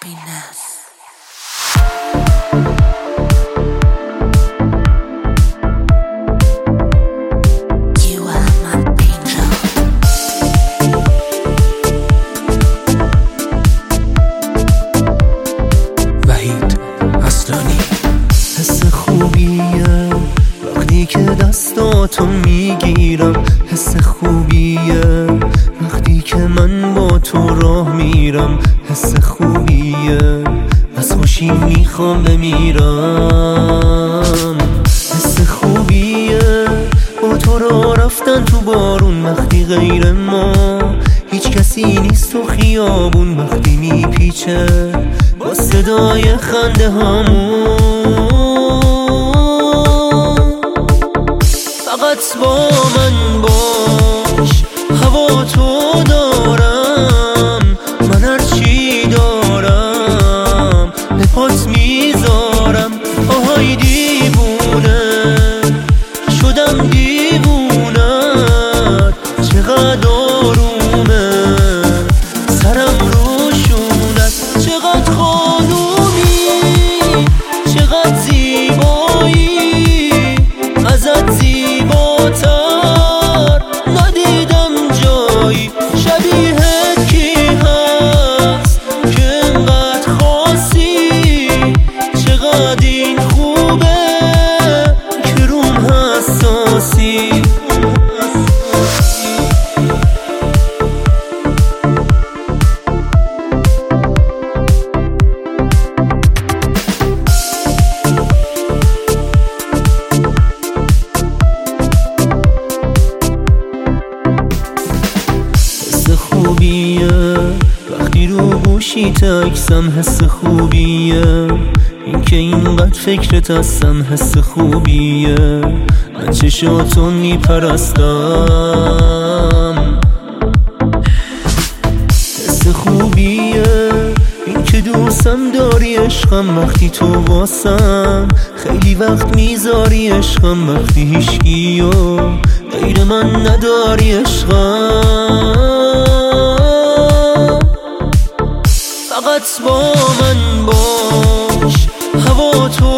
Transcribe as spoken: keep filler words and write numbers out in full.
happiness. You are my angel. وحید اصلانی. حس خوبیه وقتی که دستاتو میگیرم، حس خوبیه وقتی که من با تو راه میرم، حس خوبیه از خوشی میخوام بمیرم. حس خوبیه با تو را رفتن تو بارون، وقتی غیر ما هیچ کسی نیست تو خیابون، وقتی میپیچه با صدای خنده هامون. فقط با من باش، هوا تو دارم، من هرچی دارم به پات میذارم. آهای دیوونه شدم دیوونت، چقدر آرومه سرم روشونت، چقدر خانومی چقدر زیبایی، ازت زیباتر ندیدم جایی. شبیهت کی هست که انقدر خاصی، چقدر این خوبه که روم حساسی. حس خوبیه وقتی رو گوشی تکسم، حس خوبیه اینکه اینقدر فکرت هستم، حس خوبیه من چشاتو میپرستم. حس خوبیه اینکه دوستم داری عشقم، وقتی تو واسم خیلی وقت میذاری عشقم، وقتی هیچکیو غیر من نداری عشقم. فقط با من باش، هوا تو